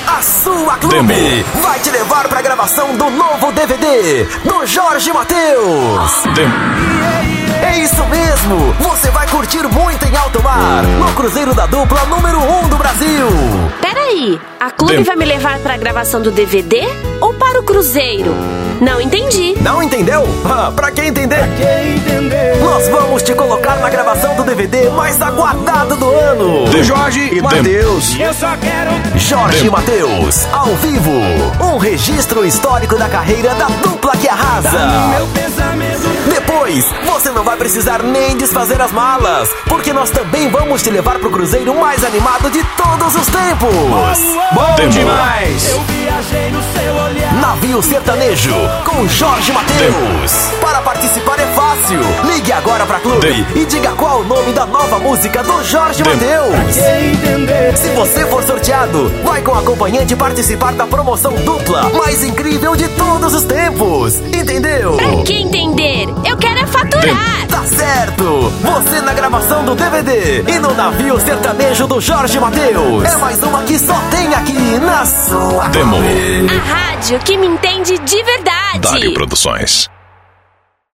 a sua Clube vai te levar pra gravação do novo DVD do Jorge Mateus. É isso mesmo, você vai curtir muito em alto mar, no cruzeiro da dupla número 1 do Brasil. Peraí, a Clube vai me levar pra gravação do DVD ou para o cruzeiro? Não entendi. Não entendeu? Pra quem entender? Nós vamos te colocar na gravação do DVD mais aguardado do ano. De Jorge e Mateus. Eu só quero Jorge Mateus, ao vivo. Um registro histórico da carreira da dupla que arrasa. meu pensamento. Depois, você não vai precisar nem desfazer as malas, porque nós também vamos te levar pro cruzeiro mais animado de todos os tempos. Bom demais. Eu viajei no seu olhar. Navio Sertanejo, com Jorge Mateus. Para participar é fácil. Ligue agora pra Clube e diga qual o nome da nova música do Jorge Mateus. Quem entender? Se você for sorteado, vai com o acompanhante participar da promoção dupla mais incrível de todos os tempos. Entendeu? Pra que entender? Eu quero é faturar. Tá certo! Você na gravação do DVD e no Navio Sertanejo do Jorge Mateus. É mais uma que só tem aqui na sua Clube. A rádio que me entende de verdade. Dário Produções.